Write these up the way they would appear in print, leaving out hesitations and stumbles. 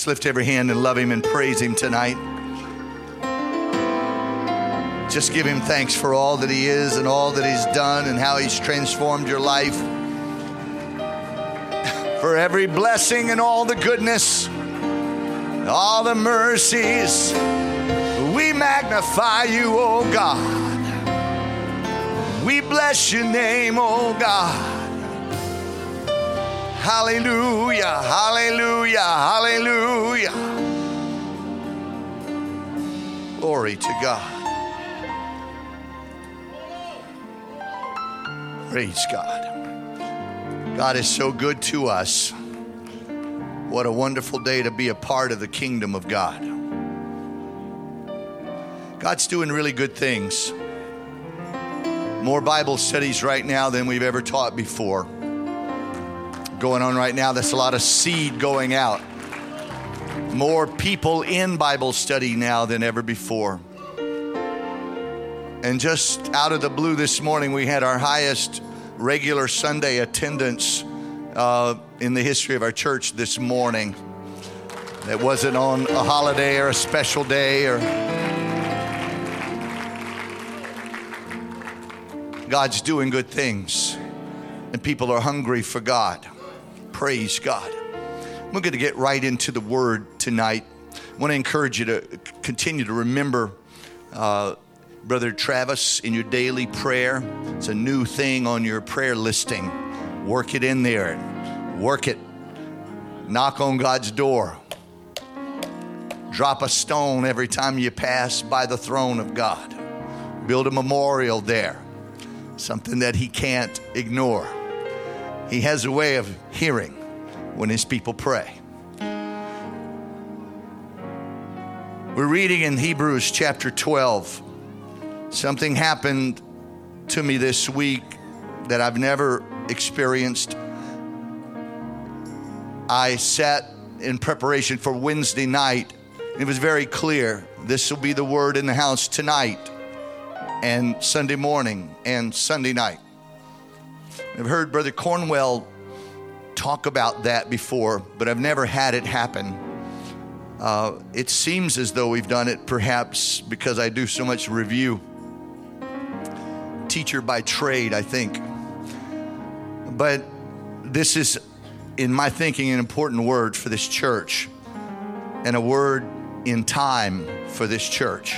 Let's lift every hand and love him and praise him tonight. Just give him thanks for all that he is and all that he's done and how he's transformed your life. For every blessing and all the goodness, all the mercies, we magnify you, oh God. We bless your name, oh God. Hallelujah, hallelujah, hallelujah. Glory to God. Praise God. God is so good to us. What a wonderful day to be a part of the kingdom of God. God's doing really good things. More Bible studies right now than we've ever taught before. Going on right now, there's a lot of seed going out. More people in Bible study now than ever before. And just out of the blue this morning, we had our highest regular Sunday attendance in the history of our church this morning. It wasn't on a holiday or a special day or... God's doing good things, and people are hungry for God. Praise God. We're going to get right into the Word tonight. I want to encourage you to continue to remember Brother Travis in your daily prayer. It's a new thing on your prayer listing. Work it in there. Work it. Knock on God's door. Drop a stone every time you pass by the throne of God. Build a memorial there. Something that he can't ignore. He has a way of hearing when his people pray. We're reading in Hebrews chapter 12. Something happened to me this week that I've never experienced. I sat in preparation for Wednesday night. It was very clear. This will be the word in the house tonight and Sunday morning and Sunday night. I've heard Brother Cornwell talk about that before, but I've never had it happen. It seems as though we've done it perhaps because I do so much review. Teacher by trade, I think. But this is, in my thinking, an important word for this church and a word in time for this church.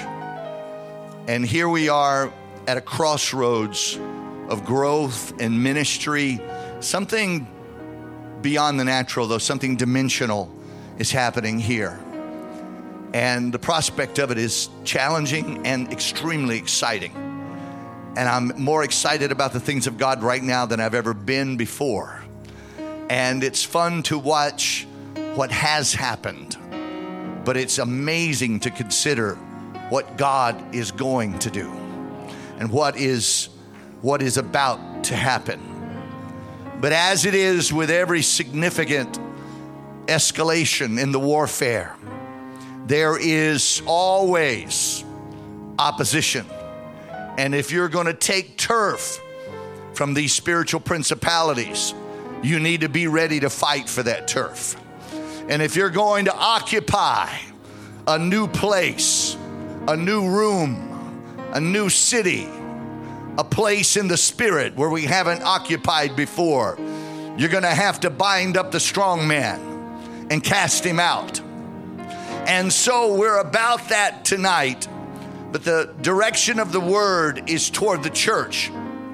And here we are at a crossroads of growth and ministry. Something beyond the natural, though, something dimensional is happening here. And the prospect of it is challenging and extremely exciting. And I'm more excited about the things of God right now than I've ever been before. And it's fun to watch what has happened. But it's amazing to consider what God is going to do and what is about to happen. But as it is with every significant escalation in the warfare, there is always opposition. And if you're going to take turf from these spiritual principalities, you need to be ready to fight for that turf. And if you're going to occupy a new place, a new room, a new city, a place in the spirit where we haven't occupied before, you're going to have to bind up the strong man and cast him out. And so we're about that tonight, but the direction of the word is toward the church.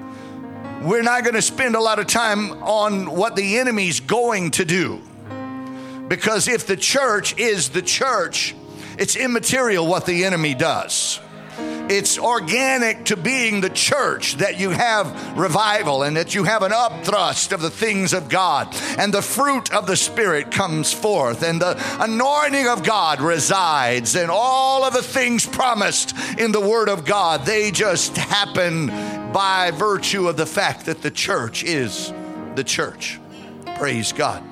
We're not going to spend a lot of time on what the enemy's going to do, because if the church is the church, it's immaterial what the enemy does. It's organic to being the church that you have revival and that you have an upthrust of the things of God, and the fruit of the Spirit comes forth, and the anointing of God resides, and all of the things promised in the Word of God, they just happen by virtue of the fact that the church is the church. Praise God.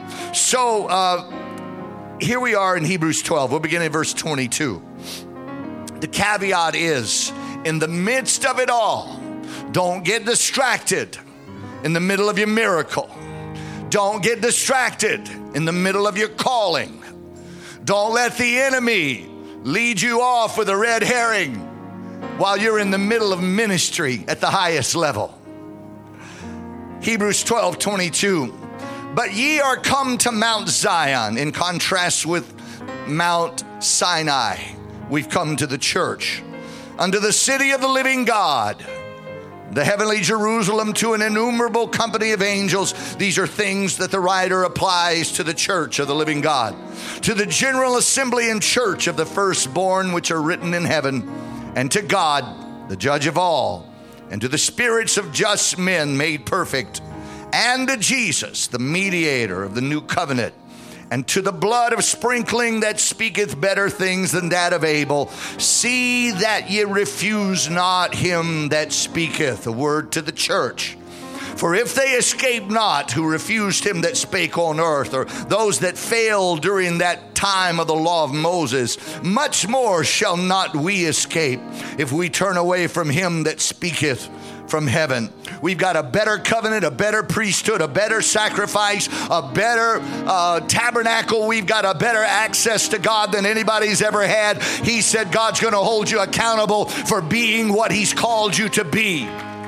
So here we are in Hebrews 12. We'll begin in verse 22. The caveat is, in the midst of it all, don't get distracted in the middle of your miracle. Don't get distracted in the middle of your calling. Don't let the enemy lead you off with a red herring while you're in the middle of ministry at the highest level. Hebrews 12:22. But ye are come to Mount Zion, in contrast with Mount Sinai. We've come to the church, unto the city of the living God, the heavenly Jerusalem, to an innumerable company of angels. These are things that the writer applies to the church of the living God. To the general assembly and church of the firstborn which are written in heaven, and to God, the judge of all, and to the spirits of just men made perfect, and to Jesus, the mediator of the new covenant, and to the blood of sprinkling that speaketh better things than that of Abel. See that ye refuse not him that speaketh. A word to the church. For if they escape not who refused him that spake on earth, or those that failed during that time of the law of Moses, much more shall not we escape if we turn away from him that speaketh from heaven. We've got a better covenant, a better priesthood, a better sacrifice, a better tabernacle. We've got a better access to God than anybody's ever had. He said God's going to hold you accountable for being what he's called you to be.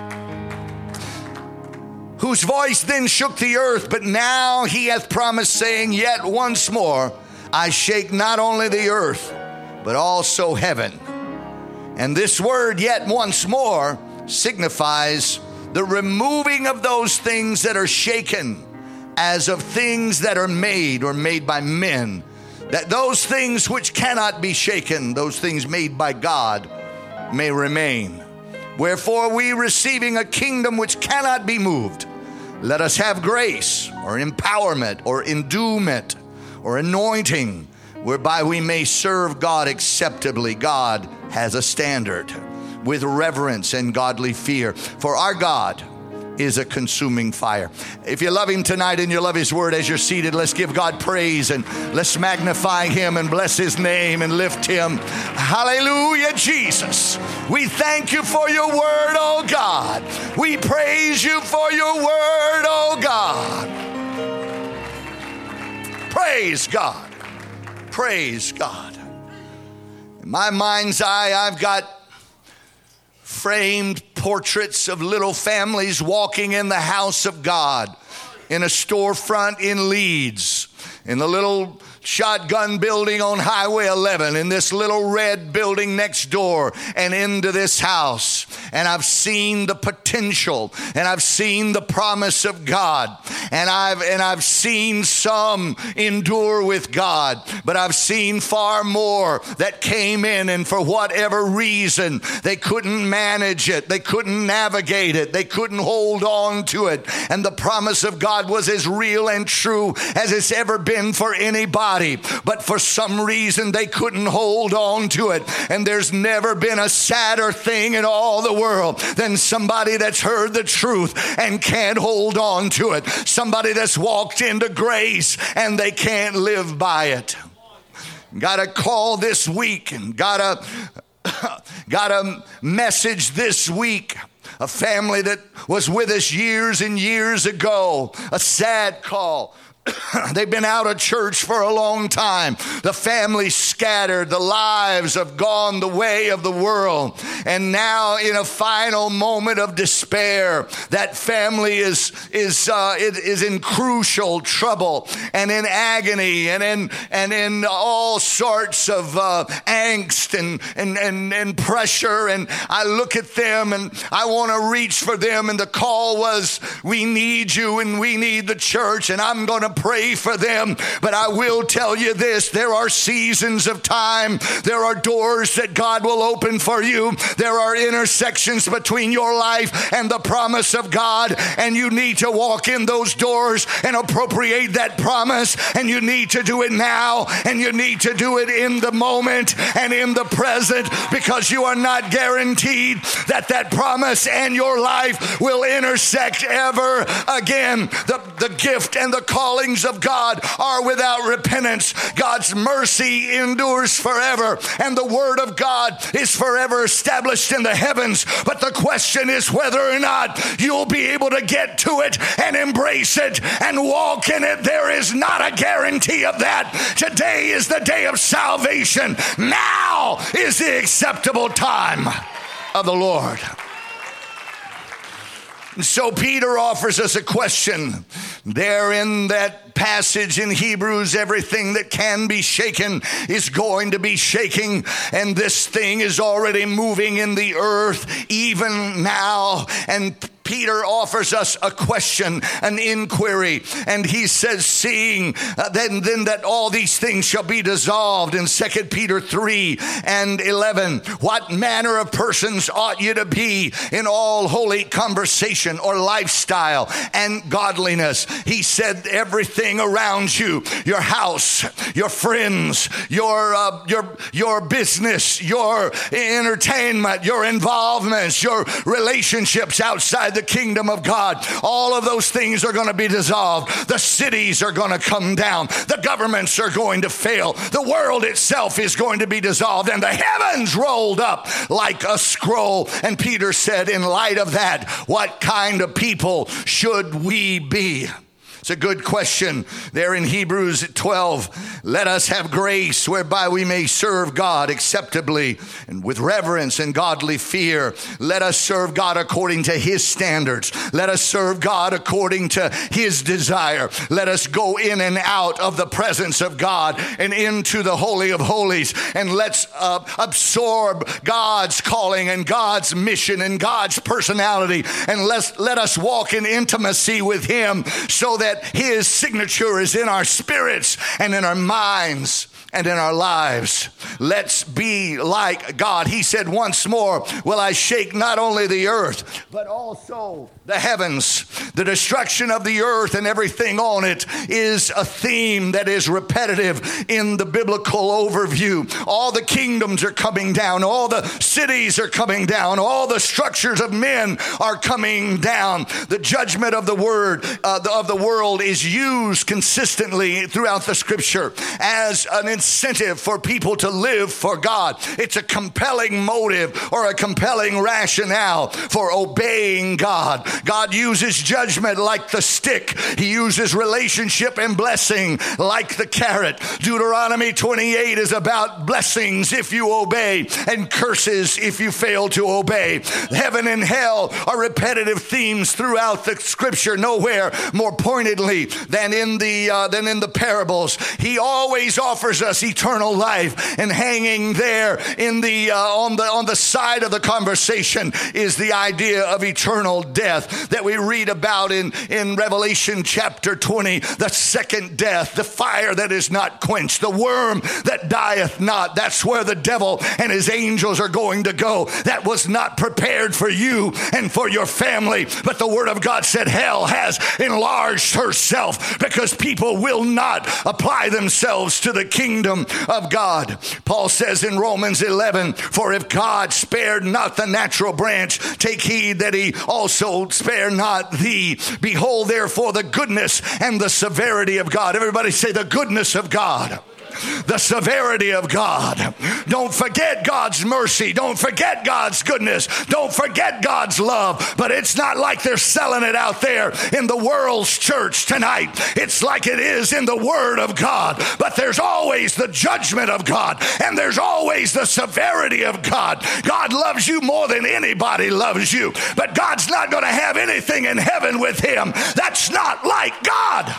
Whose voice then shook the earth, but now he hath promised, saying, yet once more I shake not only the earth, but also heaven. And this word, yet once more, signifies the removing of those things that are shaken, as of things that are made or made by men, that those things which cannot be shaken, those things made by God, may remain. Wherefore we, receiving a kingdom which cannot be moved, let us have grace or empowerment or endowment or anointing, whereby we may serve God acceptably. God has a standard, with reverence and godly fear. For our God is a consuming fire. If you love him tonight and you love his word, as you're seated, let's give God praise and let's magnify him and bless his name and lift him. Hallelujah, Jesus. We thank you for your word, oh God. We praise you for your word, oh God. Praise God. Praise God. In my mind's eye, I've got framed portraits of little families walking in the house of God in a storefront in Leeds, in the little shotgun building on Highway 11, in this little red building next door, and into this house. And I've seen the potential, and I've seen the promise of God, and I've seen some endure with God, but I've seen far more that came in, and for whatever reason they couldn't manage it, they couldn't navigate it, they couldn't hold on to it, and the promise of God was as real and true as it's ever been for anybody. But for some reason they couldn't hold on to it. And there's never been a sadder thing in all the world than somebody that's heard the truth and can't hold on to it. Somebody that's walked into grace and they can't live by it. Got a call this week and got a message this week. A family that was with us years and years ago. A sad call. They've been out of church for a long time. The family's scattered. The lives have gone the way of the world. And now, in a final moment of despair, that family is in crucial trouble and in agony and in all sorts of angst and pressure. And I look at them and I want to reach for them. And the call was, we need you and we need the church. And I'm going to pray for them. But I will tell you this, there are seasons of time. There are doors that God will open for you. There are intersections between your life and the promise of God. And you need to walk in those doors and appropriate that promise. And you need to do it now. And you need to do it in the moment and in the present, because you are not guaranteed that that promise and your life will intersect ever again. The gift and the calling callings of God are without repentance. God's mercy endures forever, and the word of God is forever established in the heavens. But the question is whether or not you'll be able to get to it and embrace it and walk in it. There is not a guarantee of that. Today is the day of salvation. Now is the acceptable time of the Lord. So Peter offers us a question. There in that passage in Hebrews, everything that can be shaken is going to be shaking, and this thing is already moving in the earth even now. And Peter offers us a question, an inquiry, and he says, seeing then that all these things shall be dissolved, in 2 Peter 3:11, what manner of persons ought you to be in all holy conversation or lifestyle and godliness? He said everything around you, your house, your friends, your business, your entertainment, your involvements, your relationships outside the kingdom of God, all of those things are going to be dissolved. The cities are going to come down. The governments are going to fail. The world itself is going to be dissolved, and the heavens rolled up like a scroll. And Peter said, in light of that, what kind of people should we be? It's a good question there in Hebrews 12. Let us have grace whereby we may serve God acceptably and with reverence and godly fear. Let us serve God according to his standards. Let us serve God according to his desire. Let us go in and out of the presence of God and into the Holy of Holies. And let's absorb God's calling and God's mission and God's personality. And let us walk in intimacy with him so that his signature is in our spirits and in our minds and in our lives. Let's be like God. He said, once more will I shake not only the earth, but also the heavens. The destruction of the earth and everything on it is a theme that is repetitive in the biblical overview. All the kingdoms are coming down. All the cities are coming down. All the structures of men are coming down. The judgment of the world is used consistently throughout the scripture as an incentive for people to live for God. It's a compelling motive or a compelling rationale for obeying God. God uses judgment like the stick. He uses relationship and blessing like the carrot. Deuteronomy 28 is about blessings if you obey and curses if you fail to obey. Heaven and hell are repetitive themes throughout the scripture, nowhere more pointedly than in the parables. He always offers us eternal life, and hanging there in the on the side of the conversation is the idea of eternal death that we read about in Revelation chapter 20, the second death, the fire that is not quenched, the worm that dieth not. That's where the devil and his angels are going to go. That was not prepared for you and for your family, but the word of God said hell has enlarged herself because people will not apply themselves to the kingdom of God. Paul says in Romans 11, for if God spared not the natural branch, take heed that he also spare not thee. Behold therefore the goodness and the severity of God. Everybody say the goodness of God. The severity of God. Don't forget God's mercy. Don't forget God's goodness. Don't forget God's love. But it's not like they're selling it out there in the world's church tonight. It's like it is in the Word of God. But there's always the judgment of God, and there's always the severity of God. God loves you more than anybody loves you. But God's not going to have anything in heaven with him. That's not like God.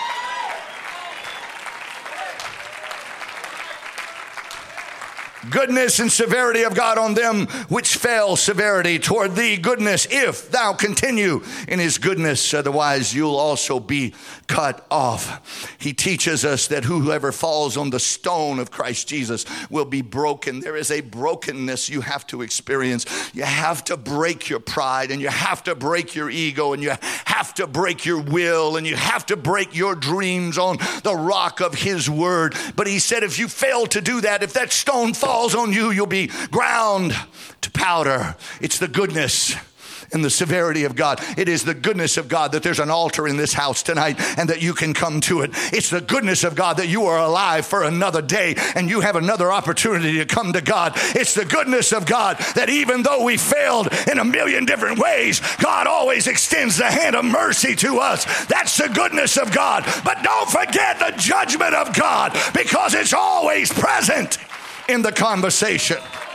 Goodness and severity of God on them which fell, severity toward thee, goodness, if thou continue in his goodness, otherwise you'll also be cut off. He teaches us that whoever falls on the stone of Christ Jesus will be broken. There is a brokenness you have to experience. You have to break your pride, and you have to break your ego, and you have to break your will, and you have to break your dreams on the rock of his word. But he said if you fail to do that, if that stone falls on you, you'll be ground to powder. It's the goodness and the severity of God. It is the goodness of God that there's an altar in this house tonight and that you can come to it. It's the goodness of God that you are alive for another day and you have another opportunity to come to God. It's the goodness of God that even though we failed in a million different ways, God always extends the hand of mercy to us. That's the goodness of God. But don't forget the judgment of God, because it's always present in the conversation.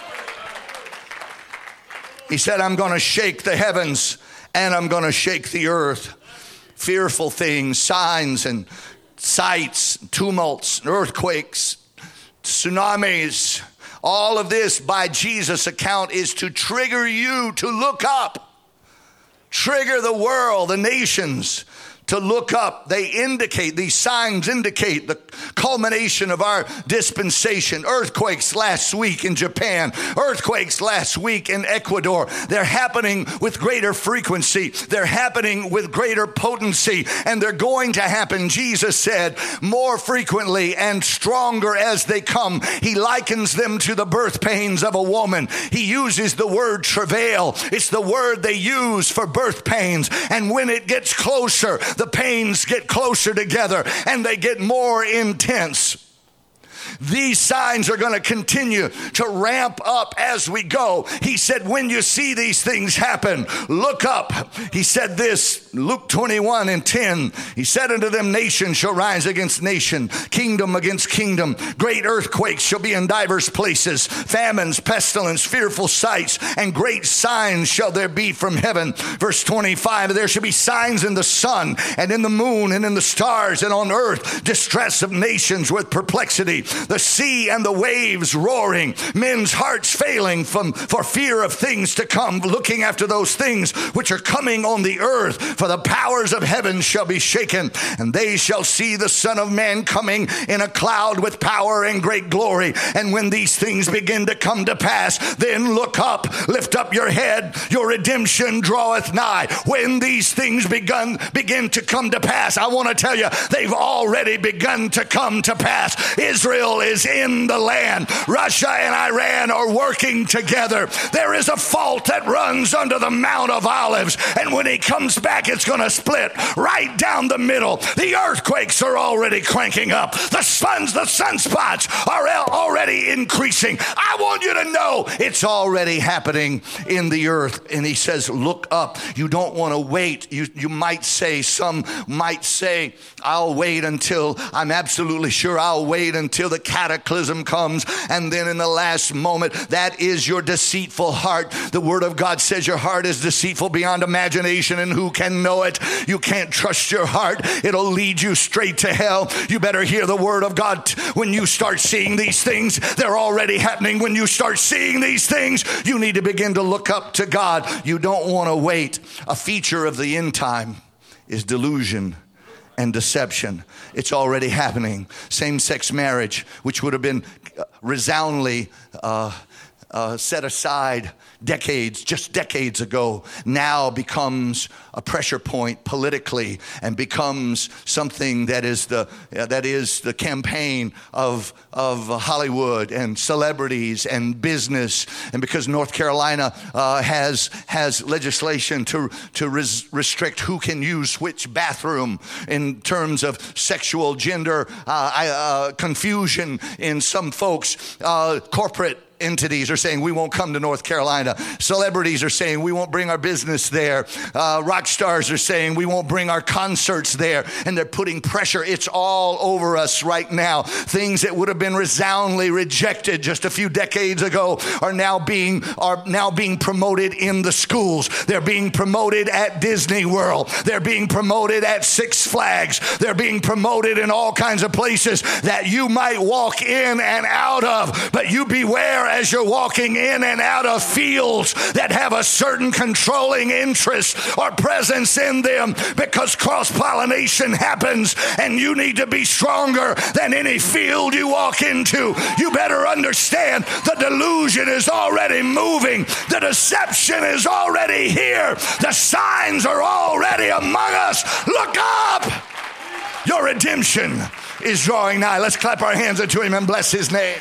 He said, I'm going to shake the heavens and I'm going to shake the earth. Fearful things, signs and sights, tumults, earthquakes, tsunamis. All of this, by Jesus' account, is to trigger you to look up. Trigger the world, the nations, to look up. They indicate, these signs indicate the culmination of our dispensation. Earthquakes last week in Japan, earthquakes last week in Ecuador. They're happening with greater frequency. They're happening with greater potency, and they're going to happen, Jesus said, more frequently and stronger as they come. He likens them to the birth pains of a woman. He uses the word travail. It's the word they use for birth pains. And when it gets closer, the pains get closer together and they get more intense. These signs are going to continue to ramp up as we go. He said, when you see these things happen, look up. He said this, Luke 21:10. He said unto them, nation shall rise against nation, kingdom against kingdom. Great earthquakes shall be in divers places, famines, pestilence, fearful sights, and great signs shall there be from heaven. Verse 25, there shall be signs in the sun and in the moon and in the stars, and on earth distress of nations with perplexity, the sea and the waves roaring, men's hearts failing for fear of things to come, looking after those things which are coming on the earth. For the powers of heaven shall be shaken, and they shall see the Son of Man coming in a cloud with power and great glory. And when these things begin to come to pass, then look up, lift up your head, your redemption draweth nigh. When these things begin to come to pass, I want to tell you, they've already begun to come to pass. Israel is in the land. Russia and Iran are working together. There is a fault that runs under the Mount of Olives, and when he comes back, it's going to split right down the middle. The earthquakes are already cranking up. The sunspots are already increasing. I want you to know it's already happening in the earth. And he says, look up. You don't want to wait. You might say, some might say, I'll wait until I'm absolutely sure. I'll wait until the cataclysm comes, and then in the last moment. That is your deceitful heart. The word of God says your heart is deceitful beyond imagination, and who can know it? You can't trust your heart. It'll lead you straight to hell. You better hear the word of God. When you start seeing these things, they're already happening. When you start seeing these things, you need to begin to look up to God. You don't want to wait. A feature of the end time is delusion and deception. It's already happening. Same-sex marriage, which would have been resoundingly set aside just decades ago, now becomes a pressure point politically and becomes something that is the campaign of Hollywood and celebrities and business. And because North Carolina has legislation to restrict who can use which bathroom in terms of sexual gender confusion in some folks, corporate entities are saying we won't come to North Carolina. Celebrities are saying we won't bring our business there. Rock stars are saying we won't bring our concerts there. And they're putting pressure. It's all over us right now. Things that would have been resoundingly rejected just a few decades ago are now being promoted in the schools. They're being promoted at Disney World. They're being promoted at Six Flags. They're being promoted in all kinds of places that you might walk in and out of. But you beware as you're walking in and out of fields that have a certain controlling interest or presence in them, because cross-pollination happens, and you need to be stronger than any field you walk into. You better understand the delusion is already moving. The deception is already here. The signs are already among us. Look up! Your redemption is drawing nigh. Let's clap our hands unto him and bless his name.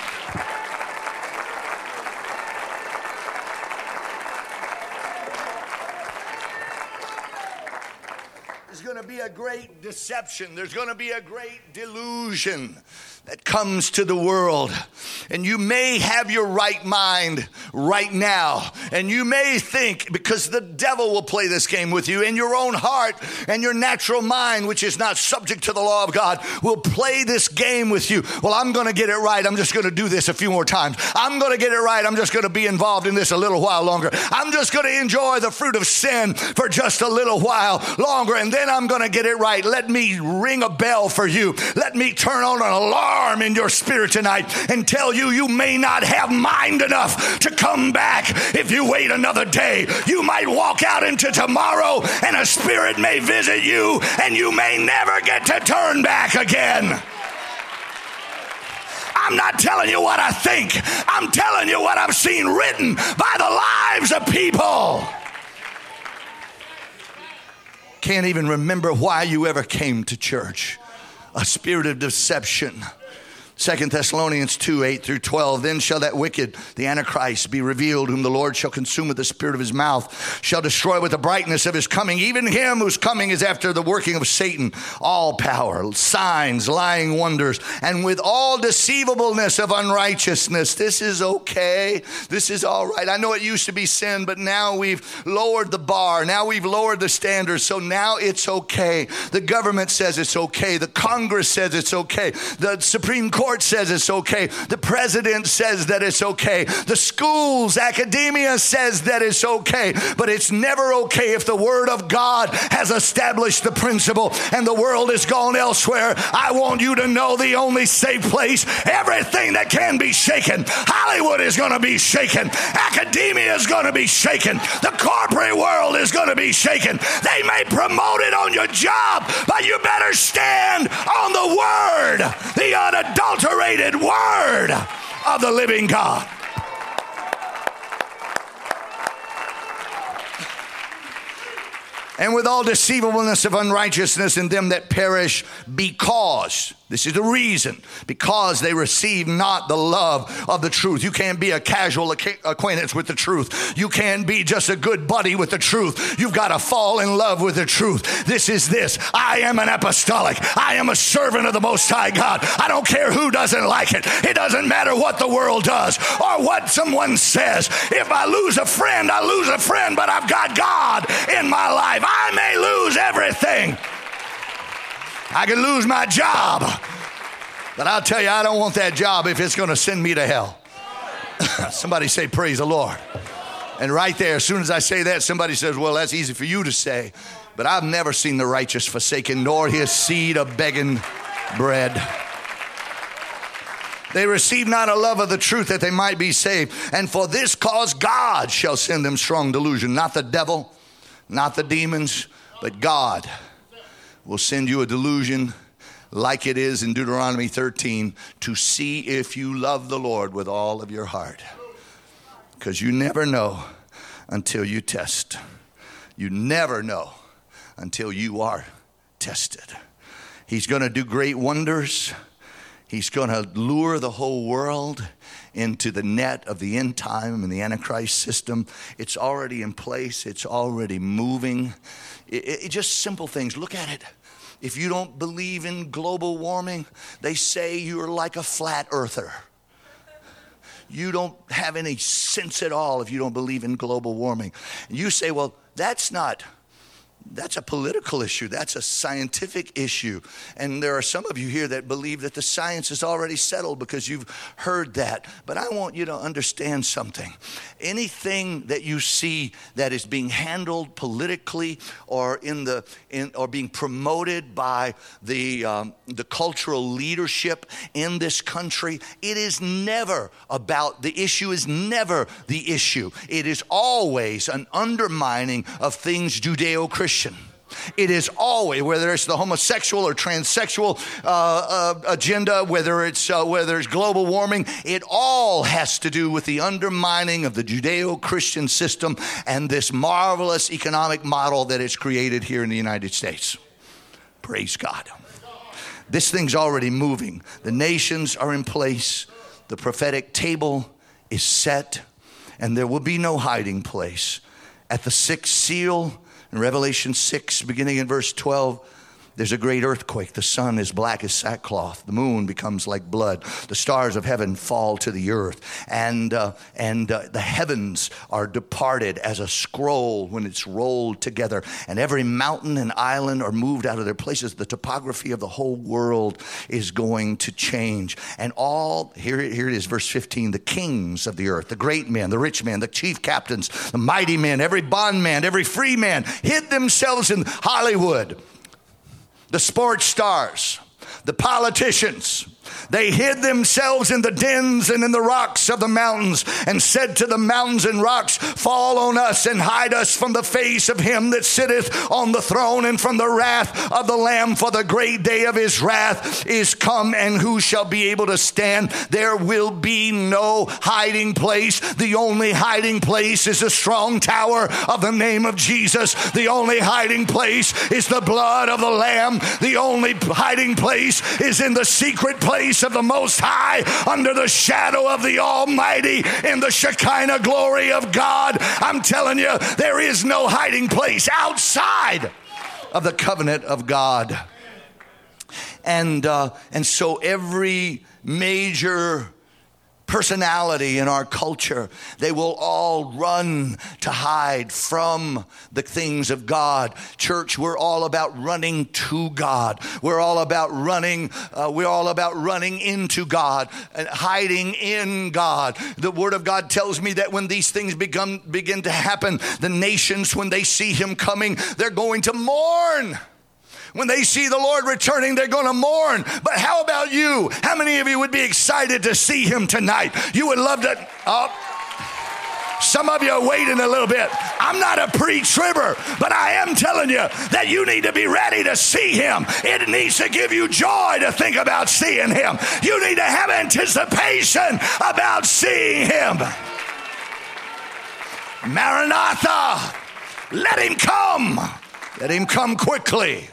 great deception. There's going to be a great delusion that comes to the world. And you may have your right mind right now. And you may think, because the devil will play this game with you, in your own heart and your natural mind, which is not subject to the law of God, will play this game with you. Well, I'm going to get it right. I'm just going to do this a few more times. I'm going to get it right. I'm just going to be involved in this a little while longer. I'm just going to enjoy the fruit of sin for just a little while longer. And then I'm going to get it right. Let me ring a bell for you. Let me turn on an alarm in your spirit tonight and tell you, you may not have mind enough to come back. If you wait another day, you might walk out into tomorrow and a spirit may visit you and you may never get to turn back again. I'm not telling you what I think. I'm telling you what I've seen written by the lives of people. Can't even remember why you ever came to church. A spirit of deception. 2 Thessalonians 2, 8 through 12. Then shall that wicked, the Antichrist, be revealed, whom the Lord shall consume with the spirit of his mouth, shall destroy with the brightness of his coming, even him whose coming is after the working of Satan, all power, signs, lying wonders, and with all deceivableness of unrighteousness. This is okay. This is all right. I know it used to be sin, but now we've lowered the bar. Now we've lowered the standards, so now it's okay. The government says it's okay. The Congress says it's okay. The Supreme Court says it's okay. The president says that it's okay. The schools, academia says that it's okay. But it's never okay if the Word of God has established the principle and the world has gone elsewhere. I want you to know the only safe place, everything that can be shaken. Hollywood is going to be shaken. Academia is going to be shaken. The corporate world is going to be shaken. They may promote it on your job, but you better stand on the Word, the unadulterated Word of the living God. And with all deceivableness of unrighteousness in them that perish, because, this is the reason, because they receive not the love of the truth. You can't be a casual acquaintance with the truth. You can't be just a good buddy with the truth. You've got to fall in love with the truth. This is this. I am an apostolic. I am a servant of the Most High God. I don't care who doesn't like it. It doesn't matter what the world does or what someone says. If I lose a friend, I lose a friend, but I've got God in my life. I may lose everything. I can lose my job, but I'll tell you, I don't want that job if it's going to send me to hell. Somebody say, praise the Lord. And right there, as soon as I say that, somebody says, well, that's easy for you to say, but I've never seen the righteous forsaken, nor his seed of begging bread. They receive not a love of the truth that they might be saved. And for this cause God shall send them strong delusion. Not the devil, not the demons, but God will send you a delusion like it is in Deuteronomy 13 to see if you love the Lord with all of your heart. Because you never know until you test. You never know until you are tested. He's going to do great wonders. He's going to lure the whole world into the net of the end time and the Antichrist system. It's already in place. It's already moving. It just simple things. Look at it. If you don't believe in global warming, they say you're like a flat earther. You don't have any sense at all if you don't believe in global warming. And you say, well, that's a political issue. That's a scientific issue. And there are some of you here that believe that the science is already settled because you've heard that. But I want you to understand something. Anything that you see that is being handled politically or or being promoted by the cultural leadership in this country, it is never about, the issue is never the issue. It is always an undermining of things Judeo-Christian. It is always, whether it's the homosexual or transsexual agenda, whether it's global warming, it all has to do with the undermining of the Judeo-Christian system and this marvelous economic model that it's created here in the United States. Praise God. This thing's already moving. The nations are in place. The prophetic table is set, and there will be no hiding place. At the sixth seal, in Revelation 6, beginning in verse 12, There's a great earthquake. The sun is black as sackcloth. The moon becomes like blood. The stars of heaven fall to the earth. And the heavens are departed as a scroll when it's rolled together. And every mountain and island are moved out of their places. The topography of the whole world is going to change. And here it is, verse 15, the kings of the earth, the great men, the rich men, the chief captains, the mighty men, every bondman, every free man, hid themselves in Hollywood. The sports stars, the politicians, they hid themselves in the dens and in the rocks of the mountains and said to the mountains and rocks, fall on us and hide us from the face of him that sitteth on the throne and from the wrath of the Lamb, for the great day of his wrath is come, and who shall be able to stand? There will be no hiding place. The only hiding place is a strong tower of the name of Jesus. The only hiding place is the blood of the Lamb. The only hiding place is in the secret place of the Most High, under the shadow of the Almighty, in the Shekinah glory of God. I'm telling you, there is no hiding place outside of the covenant of God. And so every major personality in our culture, they will all run to hide from the things of God. Church, we're all about running to God. We're all about running into God and hiding in God. The Word of God tells me that when these things begin to happen, the nations, when they see him coming, they're going to mourn. When they see the Lord returning, they're going to mourn. But how about you? How many of you would be excited to see him tonight? You would love to. Some of you are waiting a little bit. I'm not a pre-tribber, but I am telling you that you need to be ready to see him. It needs to give you joy to think about seeing him. You need to have anticipation about seeing him. Maranatha, let him come. Let him come quickly.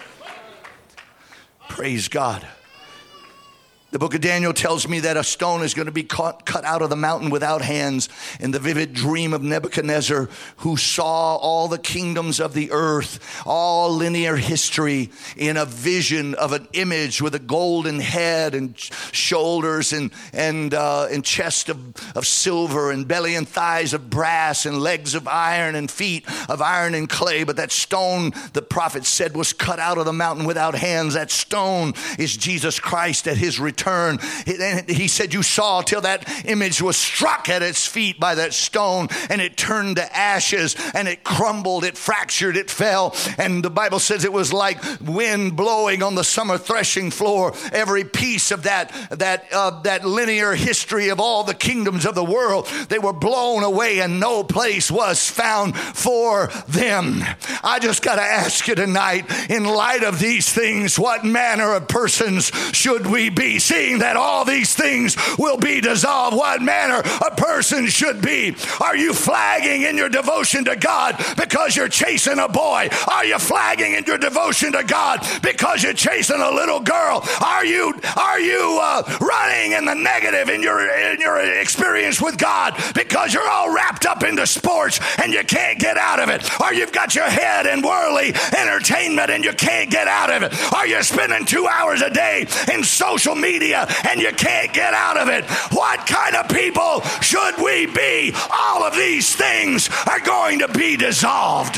Praise God. The book of Daniel tells me that a stone is going to be cut out of the mountain without hands in the vivid dream of Nebuchadnezzar, who saw all the kingdoms of the earth, all linear history, in a vision of an image with a golden head and shoulders and chest of silver and belly and thighs of brass and legs of iron and feet of iron and clay. But that stone, the prophet said, was cut out of the mountain without hands. That stone is Jesus Christ at his return. He said, you saw till that image was struck at its feet by that stone, and it turned to ashes, and it crumbled, it fractured, it fell. And the Bible says it was like wind blowing on the summer threshing floor. Every piece of that linear history of all the kingdoms of the world, they were blown away, and no place was found for them. I just got to ask you tonight, in light of these things, what manner of persons should we be? Seeing that all these things will be dissolved, what manner a person should be? Are you flagging in your devotion to God because you're chasing a boy? Are you flagging in your devotion to God because you're chasing a little girl? Are you running in the negative in your experience with God because you're all wrapped up into sports and you can't get out of it? Or you've got your head in worldly entertainment and you can't get out of it? Are you spending 2 hours a day in social media and you can't get out of it? What kind of people should we be? All of these things are going to be dissolved.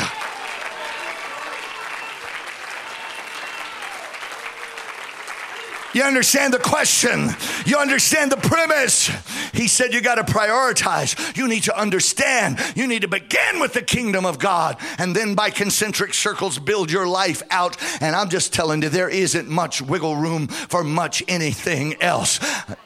You understand the question. You understand the premise. He said you got to prioritize. You need to understand. You need to begin with the kingdom of God and then by concentric circles build your life out. And I'm just telling you, there isn't much wiggle room for much anything else.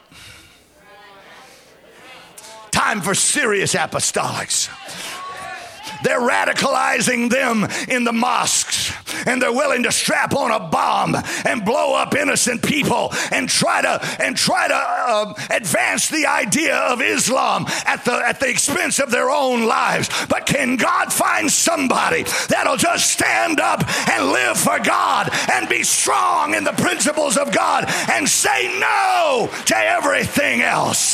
Time for serious apostolics. They're radicalizing them in the mosques, and they're willing to strap on a bomb and blow up innocent people and try to advance the idea of Islam at the expense of their own lives. But can God find somebody that'll just stand up and live for God and be strong in the principles of God and say no to everything else?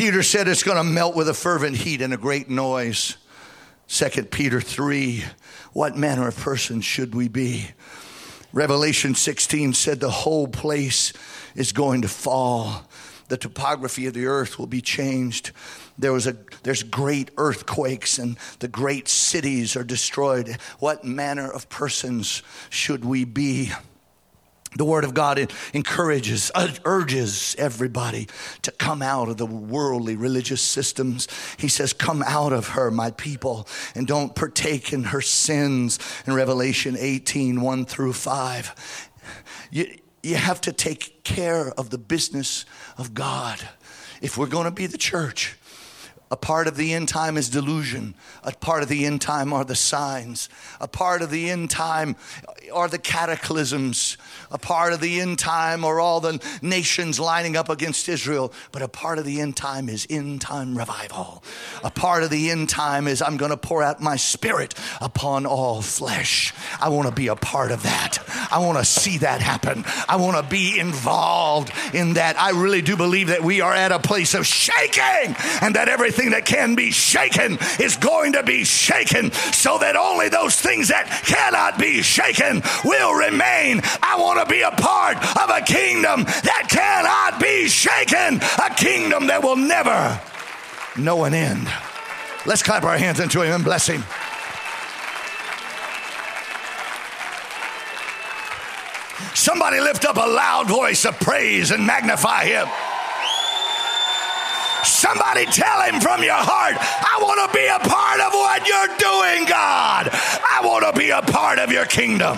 Peter said it's going to melt with a fervent heat and a great noise. 2 Peter 3, what manner of person should we be? Revelation 16 said the whole place is going to fall. The topography of the earth will be changed. There's great earthquakes and the great cities are destroyed. What manner of persons should we be? The Word of God encourages, urges everybody to come out of the worldly religious systems. He says, come out of her, my people, and don't partake in her sins. In Revelation 18, 1 through 5. You have to take care of the business of God. If we're going to be the church, a part of the end time is delusion. A part of the end time are the signs. A part of the end time are the cataclysms. A part of the end time are all the nations lining up against Israel. But a part of the end time is end time revival. A part of the end time is I'm going to pour out my spirit upon all flesh. I want to be a part of that. I want to see that happen. I want to be involved in that. I really do believe that we are at a place of shaking, and that everything that can be shaken is going to be shaken, so that only those things that cannot be shaken will remain. I want to be a part of a kingdom that cannot be shaken, a kingdom that will never know an end. Let's clap our hands into him and bless him. Somebody lift up a loud voice of praise and magnify him. Somebody tell him from your heart, I want to be a part of what you're doing, God. I want to be a part of your kingdom.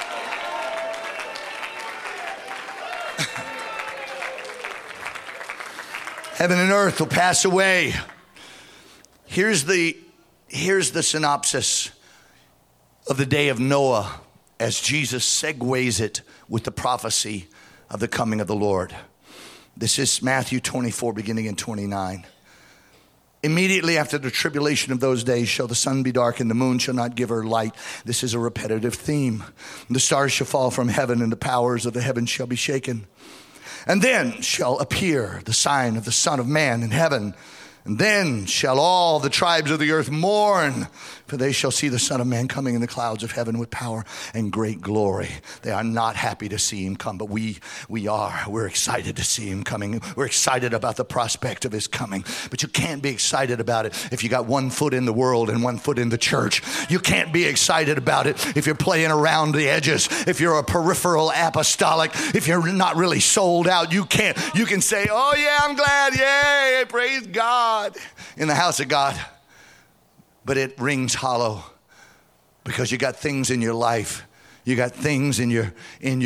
Heaven and earth will pass away. Here's the synopsis of the day of Noah as Jesus segues it with the prophecy of the coming of the Lord. This is Matthew 24, beginning in 29. Immediately after the tribulation of those days shall the sun be dark and the moon shall not give her light. This is a repetitive theme. The stars shall fall from heaven and the powers of the heavens shall be shaken. And then shall appear the sign of the Son of Man in heaven. And then shall all the tribes of the earth mourn, for they shall see the Son of Man coming in the clouds of heaven with power and great glory. They are not happy to see him come, but we are. We're excited to see him coming. We're excited about the prospect of his coming. But you can't be excited about it if you got 1 foot in the world and 1 foot in the church. You can't be excited about it if you're playing around the edges, if you're a peripheral apostolic, if you're not really sold out. You can say, oh yeah, I'm glad, yay, praise God, in the house of God. But it rings hollow because you got things in your life. You got things in your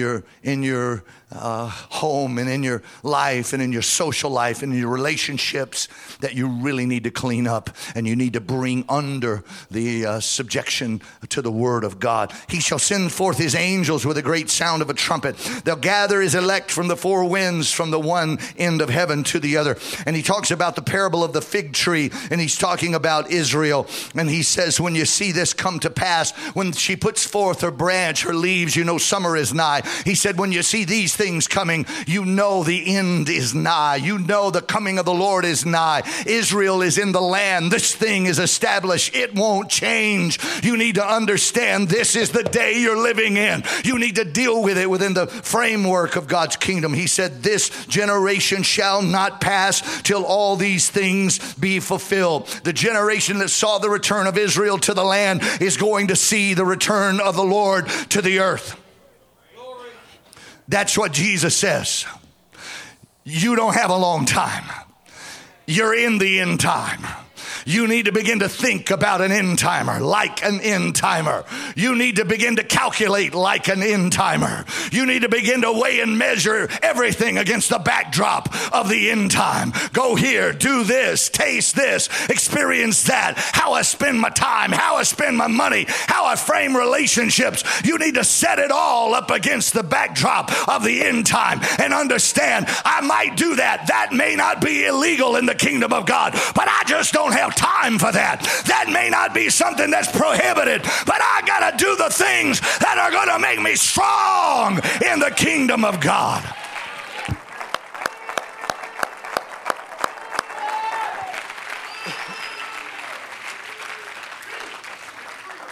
home and in your life and in your social life and in your relationships that you really need to clean up and you need to bring under the subjection to the word of God. He shall send forth his angels with a great sound of a trumpet. They'll gather his elect from the 4 winds, from the one end of heaven to the other. And he talks about the parable of the fig tree, and he's talking about Israel. And he says, when you see this come to pass, when she puts forth her branch, her leaves, you know summer is nigh. He said, when you see these things coming, you know the end is nigh. You know the coming of the Lord is nigh. Israel is in the land. This thing is established. It won't change. You need to understand this is the day you're living in. You need to deal with it within the framework of God's kingdom. He said, this generation shall not pass till all these things be fulfilled. The generation that saw the return of Israel to the land is going to see the return of the Lord to the earth. That's what Jesus says. You don't have a long time. You're in the end time. You need to begin to think about an end timer, like an end timer. You need to begin to calculate like an end timer. You need to begin to weigh and measure everything against the backdrop of the end time. Go here, do this, taste this, experience that, how I spend my time, how I spend my money, how I frame relationships. You need to set it all up against the backdrop of the end time and understand I might do that. That may not be illegal in the kingdom of God, but I just don't have time for that. That may not be something that's prohibited, but I got to do the things that are going to make me strong in the kingdom of God.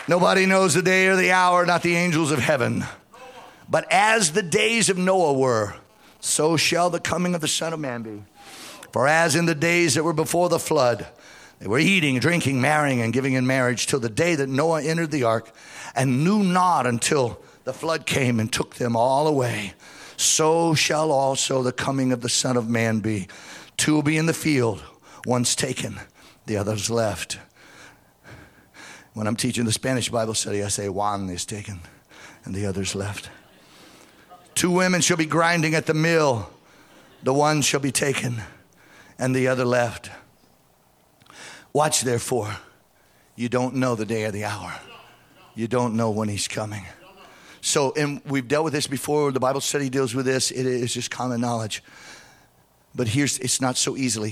Nobody knows the day or the hour, not the angels of heaven. But as the days of Noah were, so shall the coming of the Son of Man be. For as in the days that were before the flood, they were eating, drinking, marrying, and giving in marriage till the day that Noah entered the ark, and knew not until the flood came and took them all away. So shall also the coming of the Son of Man be. Two will be in the field, one's taken, the other's left. When I'm teaching the Spanish Bible study, I say one is taken and the other's left. Two women shall be grinding at the mill. The one shall be taken and the other left. Watch therefore. You don't know the day or the hour. You don't know when he's coming. So, and we've dealt with this before. The Bible study deals with this. It is just common knowledge. But it's not so easily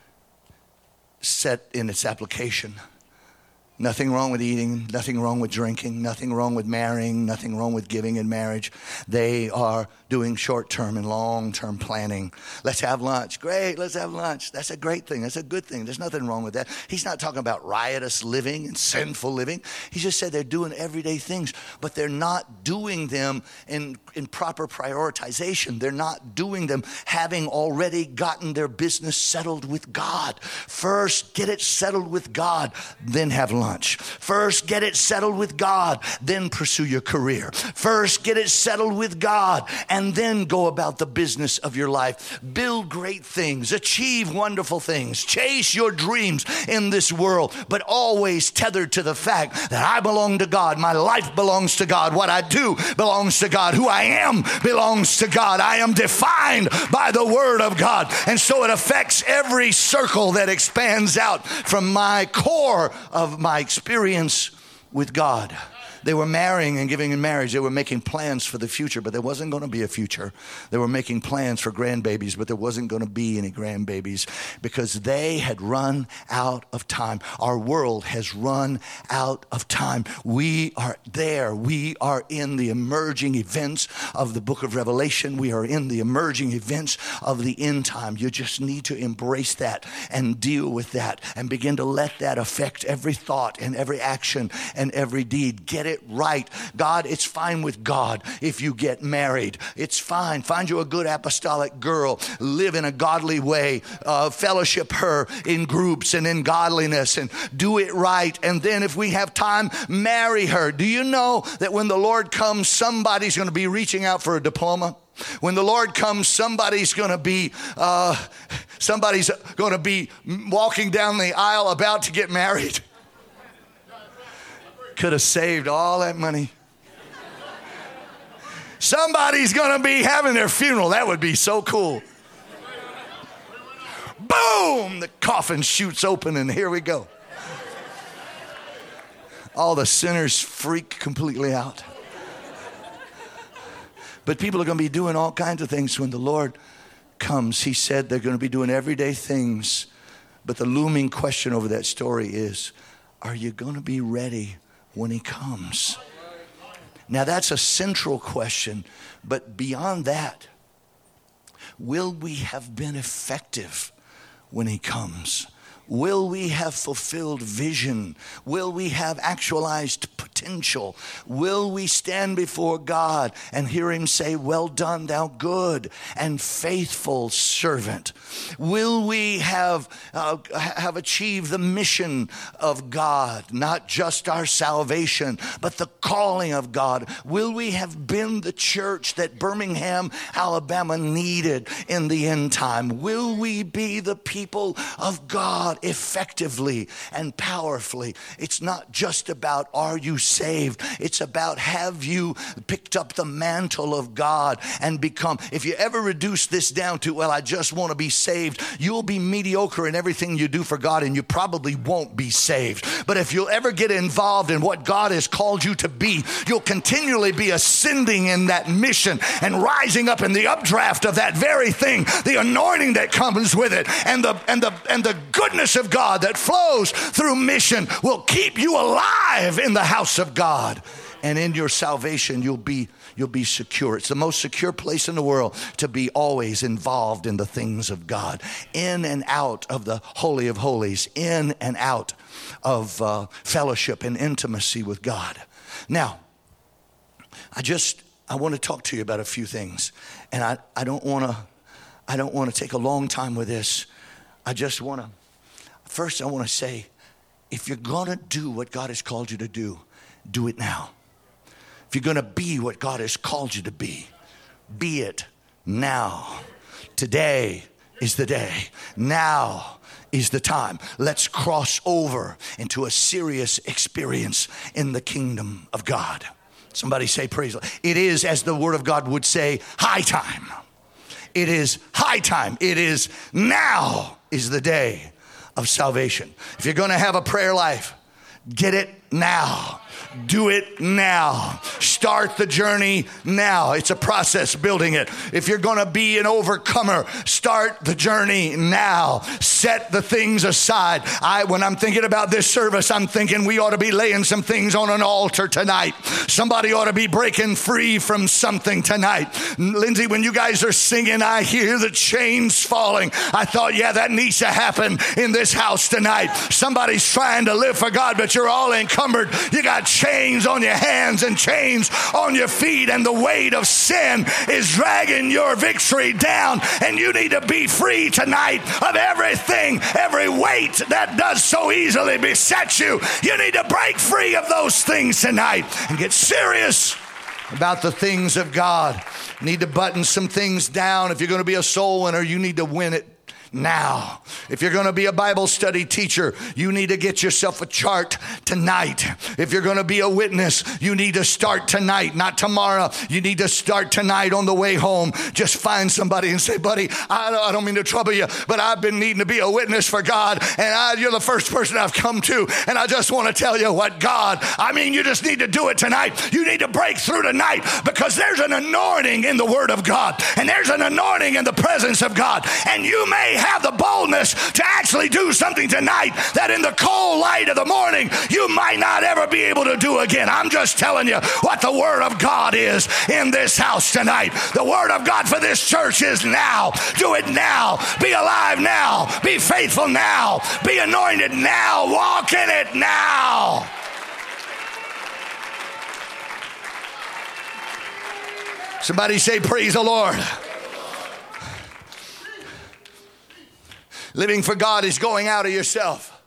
set in its application. Nothing wrong with eating, nothing wrong with drinking, nothing wrong with marrying, nothing wrong with giving in marriage. They are doing short-term and long-term planning. Let's have lunch. Great, let's have lunch. That's a great thing. That's a good thing. There's nothing wrong with that. He's not talking about riotous living and sinful living. He just said they're doing everyday things, but they're not doing them in proper prioritization. They're not doing them having already gotten their business settled with God. First, get it settled with God, then have lunch. First, get it settled with God, then pursue your career. First, get it settled with God, and then go about the business of your life. Build great things, achieve wonderful things, chase your dreams in this world, but always tethered to the fact that I belong to God. My life belongs to God. What I do belongs to God. Who I am belongs to God. I am defined by the Word of God. And so it affects every circle that expands out from my core of my experience with God. They were marrying and giving in marriage. They were making plans for the future, but there wasn't going to be a future. They were making plans for grandbabies, but there wasn't going to be any grandbabies because they had run out of time. Our world has run out of time. We are there. We are in the emerging events of the book of Revelation. We are in the emerging events of the end time. You just need to embrace that and deal with that and begin to let that affect every thought and every action and every deed. Get it right. God, it's fine with God if you get married. It's fine. Find you a good apostolic girl. Live in a godly way. Fellowship her in groups and in godliness and do it right. And then if we have time, marry her. Do you know that when the Lord comes, somebody's going to be reaching out for a diploma? When the Lord comes, somebody's going to be walking down the aisle about to get married. Could have saved all that money. Somebody's going to be having their funeral. That would be so cool. Boom! The coffin shoots open and here we go. All the sinners freak completely out. But people are going to be doing all kinds of things when the Lord comes. He said they're going to be doing everyday things. But the looming question over that story is, are you going to be ready when he comes? Now that's a central question, but beyond that, will we have been effective when he comes? Will we have fulfilled vision? Will we have actualized potential? Will we stand before God and hear him say, well done, thou good and faithful servant? Will we have achieved the mission of God, not just our salvation, but the calling of God? Will we have been the church that Birmingham, Alabama needed in the end time? Will we be the people of God effectively and powerfully? It's not just about are you saved. It's about have you picked up the mantle of God and become. If you ever reduce this down to, well, I just want to be saved, you'll be mediocre in everything you do for God and you probably won't be saved. But if you'll ever get involved in what God has called you to be, you'll continually be ascending in that mission and rising up in the updraft of that very thing, the anointing that comes with it and the goodness of God that flows through mission will keep you alive in the house of God. And in your salvation, you'll be secure. It's the most secure place in the world to be always involved in the things of God. In and out of the Holy of Holies. In and out of fellowship and intimacy with God. Now, I want to talk to you about a few things. And I don't want to take a long time with this. First I want to say, if you're going to do what God has called you to do it now. If you're going to be what God has called you to be it now. Today is the day. Now is the time. Let's cross over into a serious experience in the kingdom of God. Somebody say praise the Lord. It is, as the word of God would say, high time. It is high time. It is now is the day of salvation. If you're going to have a prayer life, get it now. Do it now. Start the journey now. It's a process building it. If you're going to be an overcomer, start the journey now. Set the things aside. When I'm thinking about this service, I'm thinking we ought to be laying some things on an altar tonight. Somebody ought to be breaking free from something tonight. Lindsay, when you guys are singing, I hear the chains falling. I thought, yeah, that needs to happen in this house tonight. Somebody's trying to live for God, but you're all encumbered. You got chains on your hands and chains on your feet, and the weight of sin is dragging your victory down, and you need to be free tonight of everything, every weight that does so easily beset you. You need to break free of those things tonight and get serious about the things of God. You need to button some things down. If you're going to be a soul winner, you need to win it now. If you're going to be a Bible study teacher, you need to get yourself a chart tonight. If you're going to be a witness, you need to start tonight, not tomorrow. You need to start tonight on the way home. Just find somebody and say, buddy, I don't mean to trouble you, but I've been needing to be a witness for God, and you're the first person I've come to, and I just want to tell you what God, you just need to do it tonight. You need to break through tonight, because there's an anointing in the Word of God, and there's an anointing in the presence of God, and you may have the boldness to actually do something tonight that in the cold light of the morning you might not ever be able to do again. I'm just telling you what the Word of God is in this house tonight. The Word of God for this church is now. Do it now. Be alive now. Be faithful now. Be anointed now. Walk in it now. Somebody say praise the Lord. Living for God is going out of yourself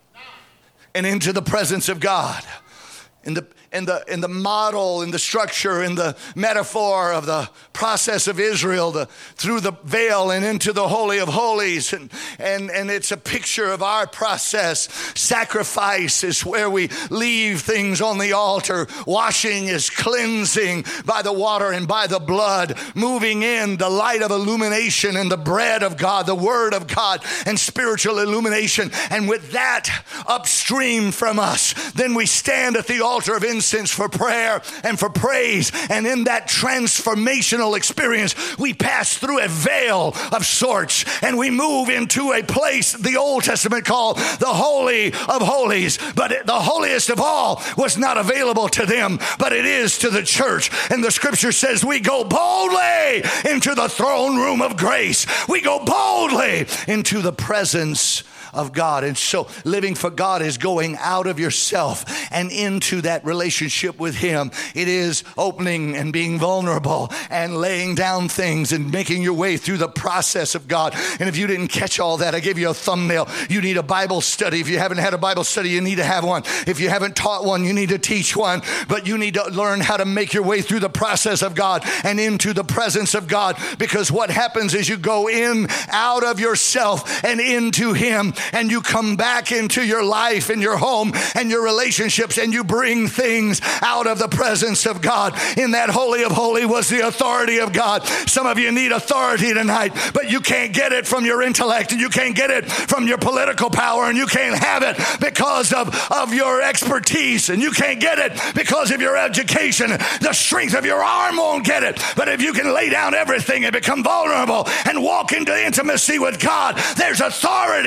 and into the presence of God. In the model, in the structure, in the metaphor of the process of Israel, through the veil and into the Holy of Holies. And it's a picture of our process. Sacrifice is where we leave things on the altar. Washing is cleansing by the water and by the blood. Moving in the light of illumination and the bread of God, the Word of God, and spiritual illumination. And with that upstream from us, then we stand at the altar of incense for prayer and for praise. And in that transformational experience, we pass through a veil of sorts, and we move into a place the Old Testament called the Holy of Holies. But the holiest of all was not available to them, but it is to the church. And the scripture says we go boldly into the throne room of grace. We go boldly into the presence of God. And so living for God is going out of yourself and into that relationship with Him. It is opening and being vulnerable and laying down things and making your way through the process of God. And if you didn't catch all that, I gave you a thumbnail. You need a Bible study. If you haven't had a Bible study, you need to have one. If you haven't taught one, you need to teach one. But you need to learn how to make your way through the process of God and into the presence of God, because what happens is you go in, out of yourself and into Him. And you come back into your life and your home and your relationships, and you bring things out of the presence of God. In that Holy of Holies was the authority of God. Some of you need authority tonight, but you can't get it from your intellect, and you can't get it from your political power, and you can't have it because of your expertise, and you can't get it because of your education. The strength of your arm won't get it. But if you can lay down everything and become vulnerable and walk into intimacy with God, there's authority in that.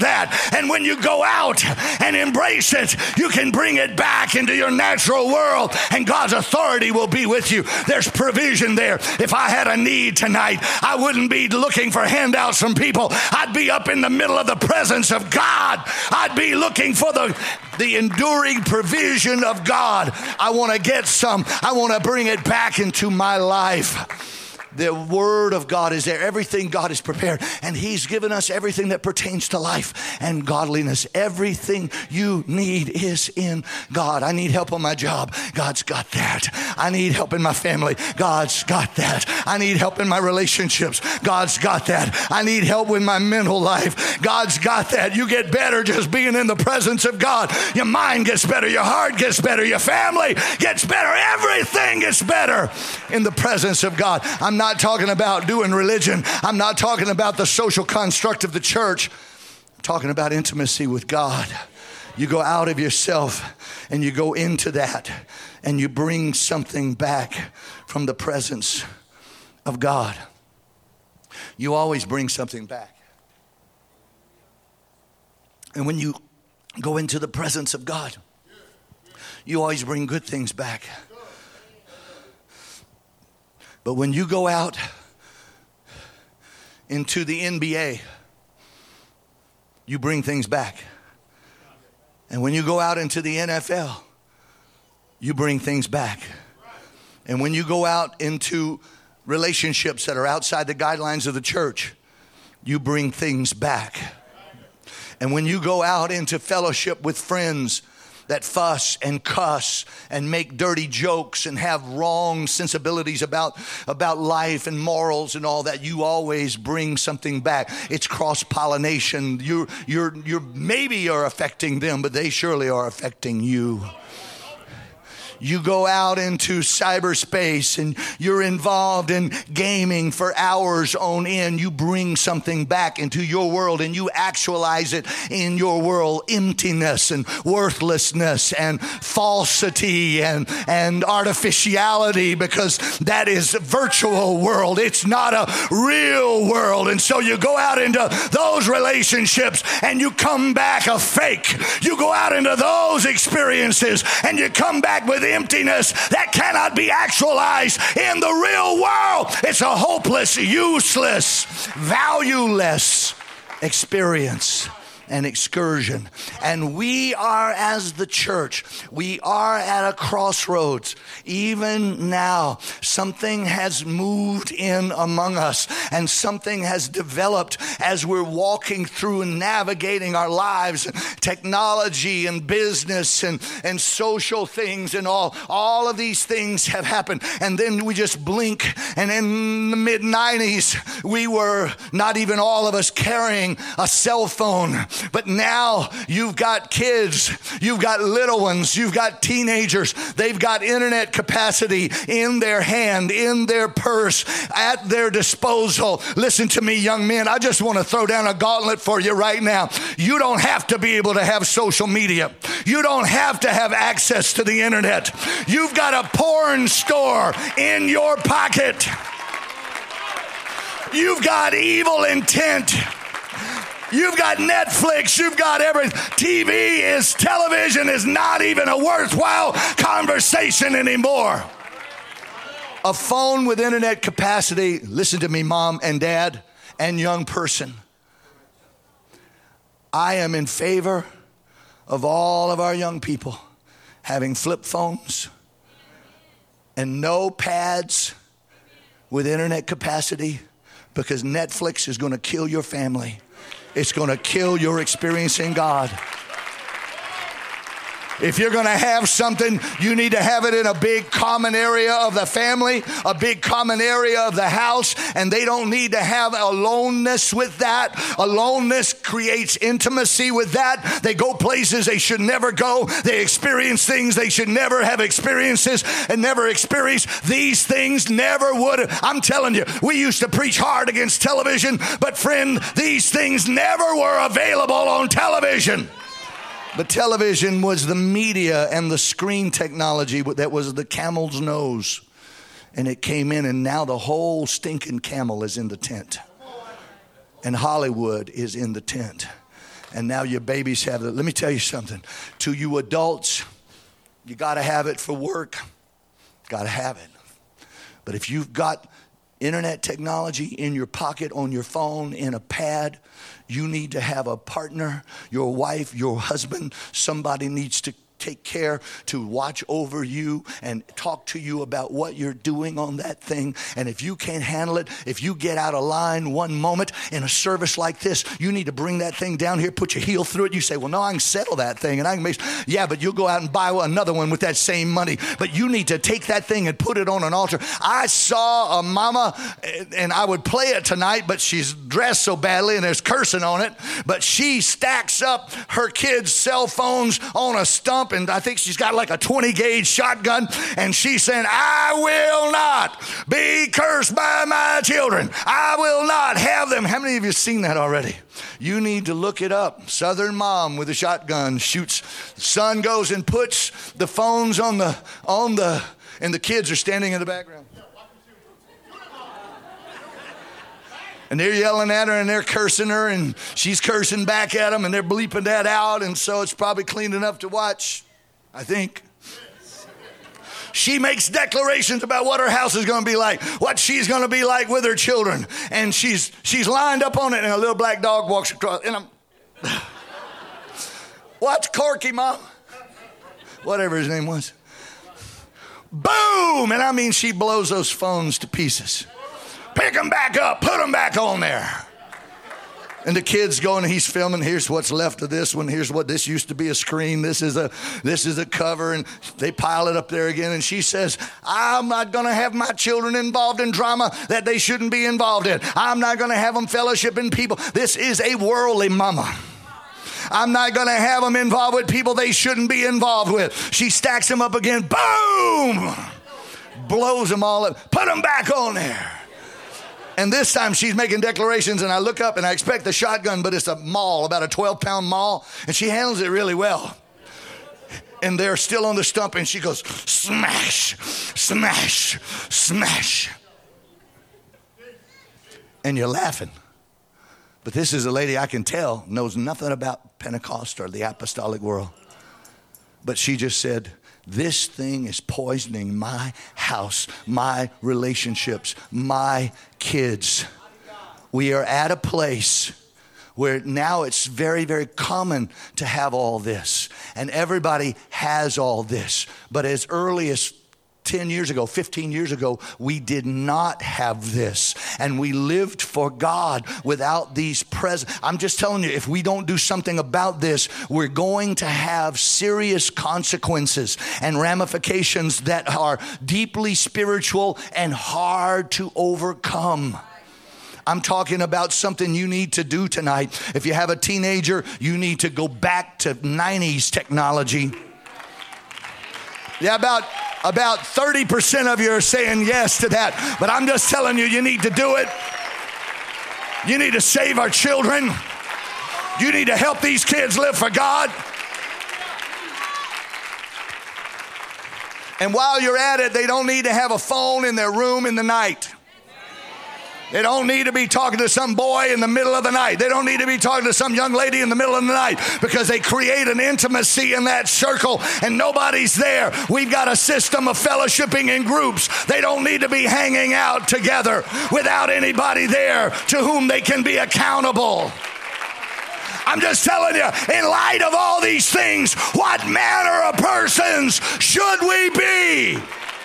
that. And when you go out and embrace it, you can bring it back into your natural world, and God's authority will be with you. There's provision there. If I had a need tonight, I wouldn't be looking for handouts from people. I'd be up in the middle of the presence of God. I'd be looking for the enduring provision of God. I want to get some. I want to bring it back into my life. The word of God is there. Everything God has prepared. And he's given us everything that pertains to life and godliness. Everything you need is in God. I need help on my job. God's got that. I need help in my family. God's got that. I need help in my relationships. God's got that. I need help with my mental life. God's got that. You get better just being in the presence of God. Your mind gets better. Your heart gets better. Your family gets better. Everything gets better in the presence of God. I'm not talking about doing religion. I'm not talking about the social construct of the church. I'm talking about intimacy with God. You go out of yourself and you go into that and you bring something back from the presence of God. You always bring something back. And when you go into the presence of God, you always bring good things back. But when you go out into the NBA, you bring things back. And when you go out into the NFL, you bring things back. And when you go out into relationships that are outside the guidelines of the church, you bring things back. And when you go out into fellowship with friends that fuss and cuss and make dirty jokes and have wrong sensibilities about life and morals and all that, you always bring something back. It's cross-pollination. You're maybe you're affecting them, but they surely are affecting you. You go out into cyberspace and you're involved in gaming for hours on end. You bring something back into your world and you actualize it in your world. Emptiness and worthlessness and falsity and artificiality, because that is a virtual world. It's not a real world. And so you go out into those relationships and you come back a fake. You go out into those experiences and you come back with emptiness that cannot be actualized in the real world. It's a hopeless, useless, valueless experience and excursion. And we are, as the church, we are at a crossroads. Even now, something has moved in among us and something has developed as we're walking through and navigating our lives, technology and business and social things and all of these things have happened. And then we just blink, and in the mid-90s, we were not even all of us carrying a cell phone. But now you've got kids, you've got little ones, you've got teenagers. They've got internet capacity in their hand, in their purse, at their disposal. Listen to me, young men. I just want to throw down a gauntlet for you right now. You don't have to be able to have social media. You don't have to have access to the internet. You've got a porn store in your pocket. You've got evil intent. You've got Netflix. You've got everything. Television is not even a worthwhile conversation anymore. A phone with internet capacity. Listen to me, mom and dad and young person. I am in favor of all of our young people having flip phones and no pads with internet capacity, because Netflix is going to kill your family. It's going to kill your experience in God. If you're going to have something, you need to have it in a big common area of the family, a big common area of the house, and they don't need to have aloneness with that. Aloneness creates intimacy with that. They go places they should never go. They experience things they should never have experiences and never experienced. These things never would have. I'm telling you, we used to preach hard against television, but friend, these things never were available on television. But television was the media and the screen technology that was the camel's nose. And it came in, and now the whole stinking camel is in the tent. And Hollywood is in the tent. And now your babies have it. Let me tell you something. To you adults, you got to have it for work. Got to have it. But if you've got internet technology in your pocket, on your phone, in a pad, you need to have a partner, your wife, your husband. Somebody needs to take care to watch over you and talk to you about what you're doing on that thing. And if you can't handle it, if you get out of line one moment in a service like this, you need to bring that thing down here, put your heel through it. You say, well, no, I can settle that thing. And I can make, yeah, but you'll go out and buy another one with that same money. But you need to take that thing and put it on an altar. I saw a mama, and I would play it tonight, but she's dressed so badly and there's cursing on it. But she stacks up her kids' cell phones on a stump, and I think she's got like a 20 gauge shotgun, and she's saying, I will not be cursed by my children. I will not have them. How many of you have seen that already? You need to look it up. Southern mom with a shotgun shoots. Son goes and puts the phones on the, and the kids are standing in the background. And they're yelling at her and they're cursing her and she's cursing back at them and they're bleeping that out. And so it's probably clean enough to watch, I think. She makes declarations about what her house is going to be like, what she's going to be like with her children. And she's lined up on it, and a little black dog walks across. And I'm, watch Corky, Mom. Whatever his name was. Boom! And I mean, she blows those phones to pieces. Pick them back up, put them back on there. And the kid's going, he's filming, here's what's left of this one, here's what, this used to be a screen, this is a cover, and they pile it up there again. And she says, I'm not going to have my children involved in drama that they shouldn't be involved in. I'm not going to have them fellowshipping people. This is a worldly mama. I'm not going to have them involved with people they shouldn't be involved with. She stacks them up again, boom, blows them all up, put them back on there. And this time she's making declarations, and I look up and I expect the shotgun, but it's a maul, about a 12-pound maul, and she handles it really well. And they're still on the stump, and she goes, smash, smash, smash. And you're laughing. But this is a lady I can tell knows nothing about Pentecost or the apostolic world. But she just said, this thing is poisoning my house, my relationships, my kids. We are at a place where now it's very, very common to have all this. And everybody has all this. But as early as 10 years ago, 15 years ago, we did not have this. And we lived for God without these presents. I'm just telling you, if we don't do something about this, we're going to have serious consequences and ramifications that are deeply spiritual and hard to overcome. I'm talking about something you need to do tonight. If you have a teenager, you need to go back to 90s technology. Yeah, about 30% of you are saying yes to that. But I'm just telling you, you need to do it. You need to save our children. You need to help these kids live for God. And while you're at it, they don't need to have a phone in their room in the night. They don't need to be talking to some boy in the middle of the night. They don't need to be talking to some young lady in the middle of the night, because they create an intimacy in that circle and nobody's there. We've got a system of fellowshipping in groups. They don't need to be hanging out together without anybody there to whom they can be accountable. I'm just telling you, in light of all these things, what manner of persons should we be?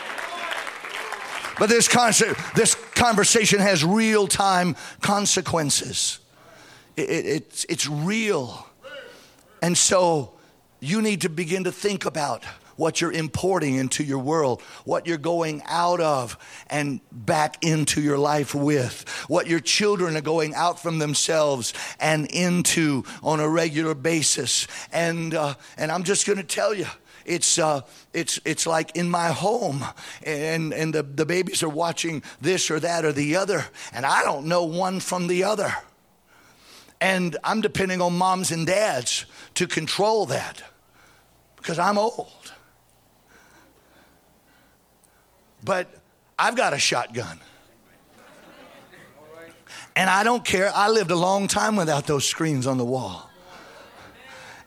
But this conversation has real-time consequences. It's real. And so you need to begin to think about what you're importing into your world, what you're going out of and back into your life with, what your children are going out from themselves and into on a regular basis. And I'm just going to tell you, it's like in my home, and the babies are watching this or that or the other, and I don't know one from the other. And I'm depending on moms and dads to control that because I'm old. But I've got a shotgun. And I don't care. I lived a long time without those screens on the wall.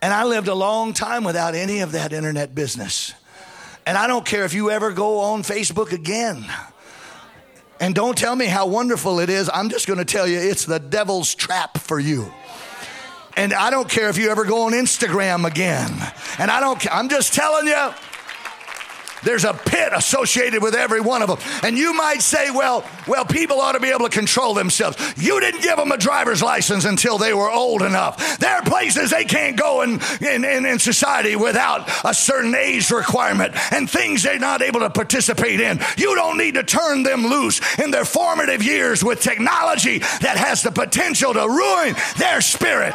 And I lived a long time without any of that internet business. And I don't care if you ever go on Facebook again. And don't tell me how wonderful it is. I'm just going to tell you it's the devil's trap for you. And I don't care if you ever go on Instagram again. And I'm just telling you, there's a pit associated with every one of them. And you might say, well, people ought to be able to control themselves. You didn't give them a driver's license until they were old enough. There are places they can't go in society without a certain age requirement and things they're not able to participate in. You don't need to turn them loose in their formative years with technology that has the potential to ruin their spirit.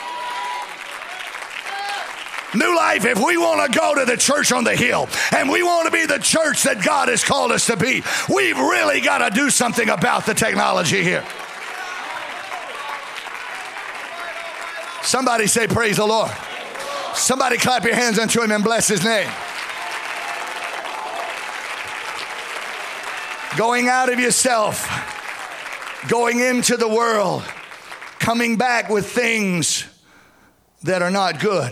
New Life, if we want to go to the church on the hill and we want to be the church that God has called us to be, we've really got to do something about the technology here. Somebody say praise the Lord. Somebody clap your hands unto him and bless his name. Going out of yourself, going into the world, coming back with things that are not good.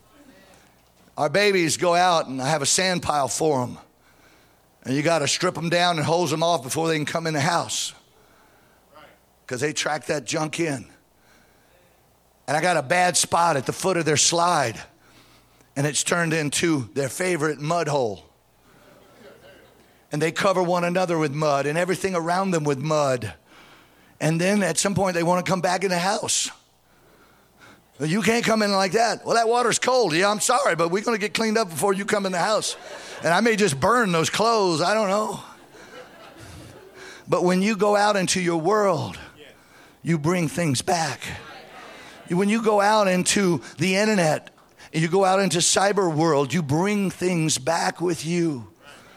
Our babies go out and I have a sand pile for them. And you got to strip them down and hose them off before they can come in the house. Because they track that junk in. And I got a bad spot at the foot of their slide. And it's turned into their favorite mud hole. And they cover one another with mud and everything around them with mud. And then at some point they want to come back in the house. You can't come in like that. Well, that water's cold. Yeah, I'm sorry, but we're going to get cleaned up before you come in the house. And I may just burn those clothes. I don't know. But when you go out into your world, you bring things back. When you go out into the internet, you go out into cyber world, you bring things back with you.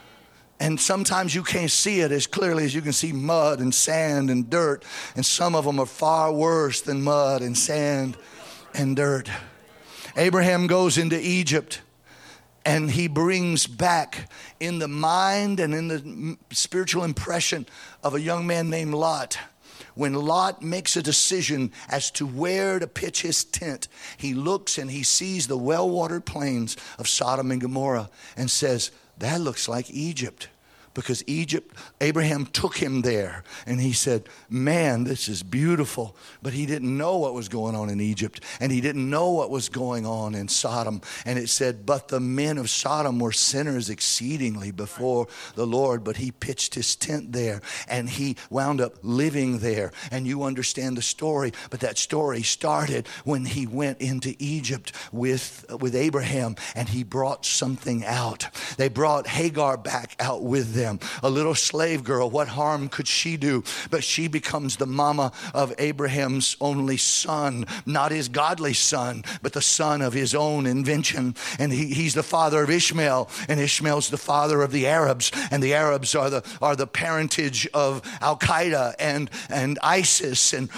And sometimes you can't see it as clearly as you can see mud and sand and dirt. And some of them are far worse than mud and sand and dirt. Abraham goes into Egypt and he brings back in the mind and in the spiritual impression of a young man named Lot. When Lot makes a decision as to where to pitch his tent, he looks and he sees the well-watered plains of Sodom and Gomorrah and says, that looks like Egypt. Because Abraham took him there and he said, man, this is beautiful. But he didn't know what was going on in Egypt and he didn't know what was going on in Sodom. And it said, but the men of Sodom were sinners exceedingly before the Lord. But he pitched his tent there and he wound up living there. And you understand the story. But that story started when he went into Egypt with Abraham and he brought something out. They brought Hagar back out with them. A little slave girl, what harm could she do? But she becomes the mama of Abraham's only son, not his godly son, but the son of his own invention. And he's the father of Ishmael, and Ishmael's the father of the Arabs, and the Arabs are the parentage of Al-Qaeda and ISIS and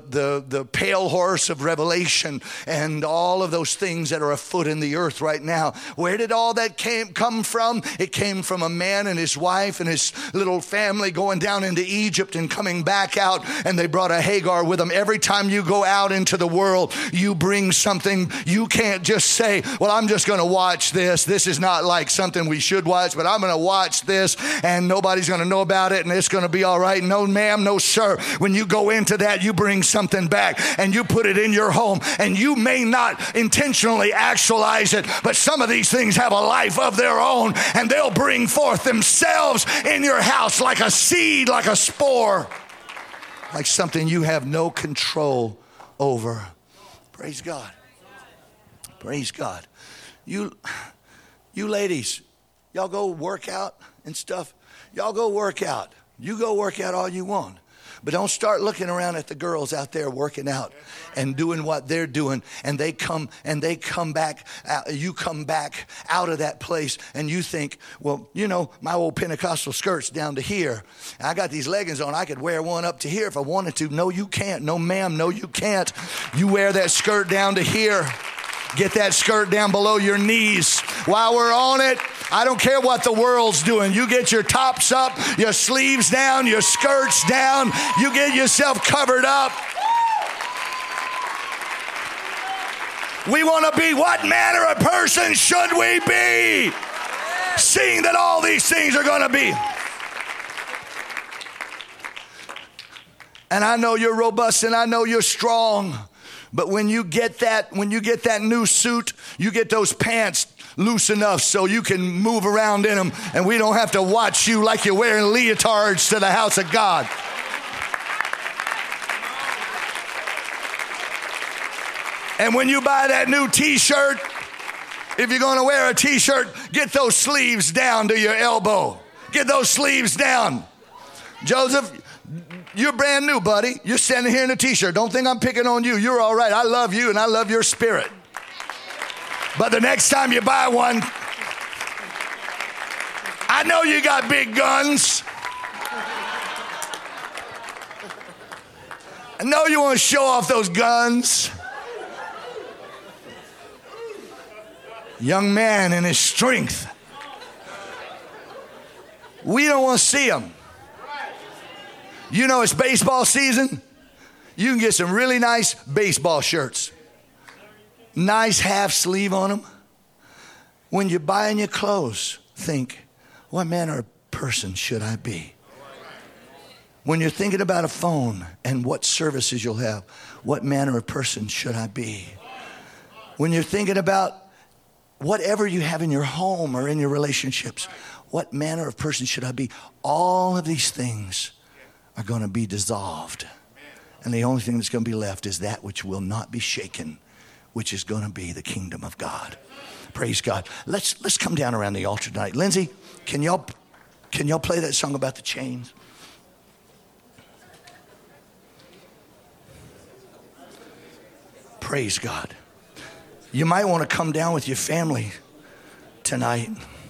the pale horse of Revelation and all of those things that are afoot in the earth right now. Where did all that come from? It came from a man and his wife and his little family going down into Egypt and coming back out, and they brought a Hagar with them. Every time you go out into the world, you bring something. You can't just say, well, I'm just going to watch this. This is not like something we should watch, but I'm going to watch this and nobody's going to know about it and it's going to be all right. No, ma'am, no, sir. When you go into that, you bring something back and you put it in your home, and you may not intentionally actualize it, but some of these things have a life of their own and they'll bring forth themselves in your house like a seed, like a spore, like something you have no control over. Praise God. Praise God. You ladies, y'all go work out and stuff. Y'all go work out. You go work out all you want. But don't start looking around at the girls out there working out and doing what they're doing. And they come back, you come back out of that place and you think, well, you know, my old Pentecostal skirt's down to here. And I got these leggings on. I could wear one up to here if I wanted to. No, you can't. No, ma'am. No, you can't. You wear that skirt down to here. Get that skirt down below your knees. While we're on it, I don't care what the world's doing. You get your tops up, your sleeves down, your skirts down. You get yourself covered up. We want to be, what manner of person should we be? Seeing that all these things are going to be. And I know you're robust and I know you're strong. But when you get that new suit, you get those pants loose enough so you can move around in them and we don't have to watch you like you're wearing leotards to the house of God. And when you buy that new t-shirt, if you're going to wear a t-shirt, get those sleeves down to your elbow. Get those sleeves down. Joseph, you're brand new, buddy. You're standing here in a t-shirt. Don't think I'm picking on you. You're all right. I love you and I love your spirit. But the next time you buy one, I know you got big guns. I know you want to show off those guns. Young man in his strength. We don't want to see him. You know it's baseball season. You can get some really nice baseball shirts. Nice half sleeve on them. When you're buying your clothes, think, what manner of person should I be? When you're thinking about a phone and what services you'll have, what manner of person should I be? When you're thinking about whatever you have in your home or in your relationships, what manner of person should I be? All of these things are going to be dissolved. And the only thing that's going to be left is that which will not be shaken, which is going to be the kingdom of God. Praise God. Let's come down around the altar tonight. Lindsay, can y'all play that song about the chains? Praise God. You might want to come down with your family tonight.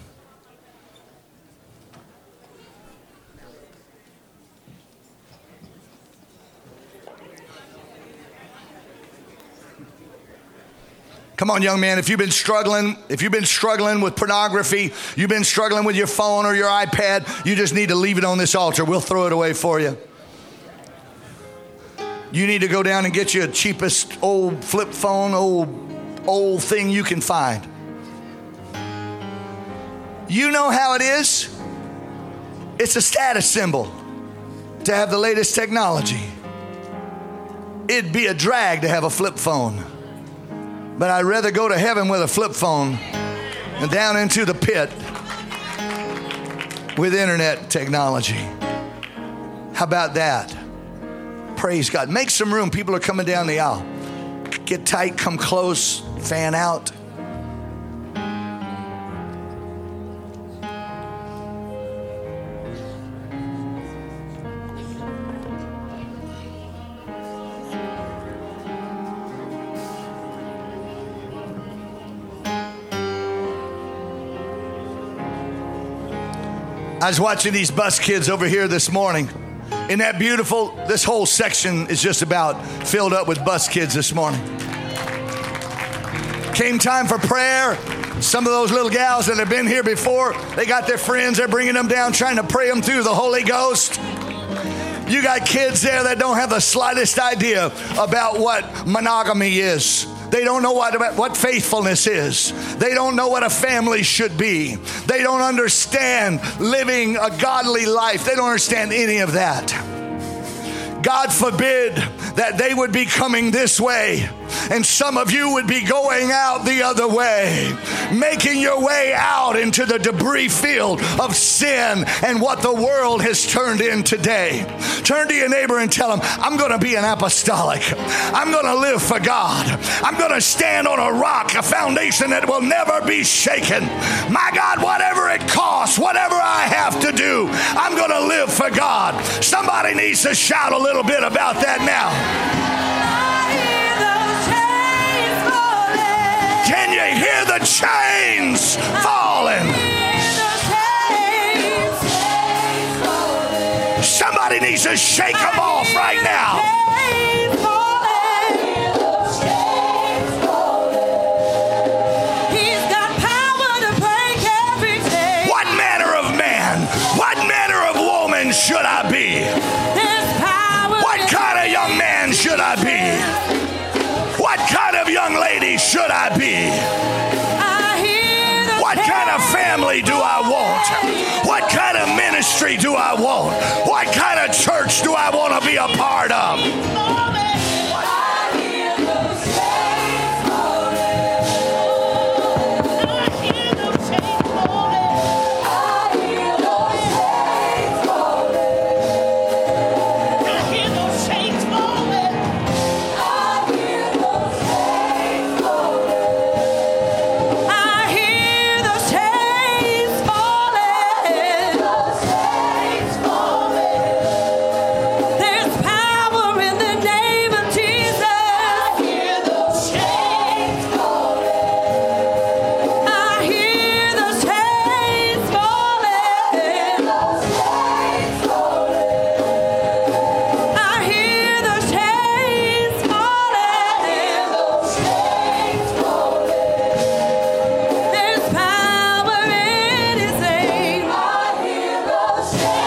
Come on, young man, if you've been struggling with pornography, you've been struggling with your phone or your iPad, you just need to leave it on this altar. We'll throw it away for you. You need to go down and get you a cheapest old flip phone, old thing you can find. You know how it is. It's a status symbol to have the latest technology. It'd be a drag to have a flip phone. But I'd rather go to heaven with a flip phone and down into the pit with internet technology. How about that? Praise God. Make some room. People are coming down the aisle. Get tight, come close, fan out. I was watching these bus kids over here this morning. Isn't that beautiful? This whole section is just about filled up with bus kids this morning. Came time for prayer. Some of those little gals that have been here before, they got their friends. They're bringing them down, trying to pray them through the Holy Ghost. You got kids there that don't have the slightest idea about what monogamy is. They don't know what faithfulness is. They don't know what a family should be. They don't understand living a godly life. They don't understand any of that. God forbid that they would be coming this way and some of you would be going out the other way, making your way out into the debris field of sin and what the world has turned in today. Turn to your neighbor and tell him, I'm going to be an apostolic. I'm going to live for God. I'm going to stand on a rock, a foundation that will never be shaken. My God, whatever it costs, whatever I have to do, I'm going to live for God. Somebody needs to shout a little bit about that now. Can you hear the chains falling? Somebody needs to shake them off right now. He's got power to break everything. What manner of man, what manner of woman should I be? What kind of young man should I be? What kind of young lady should I be? What kind of family do I want? What kind of ministry do I want? What kind of church do I want to be a part of? There's power in His name. I hear those chains.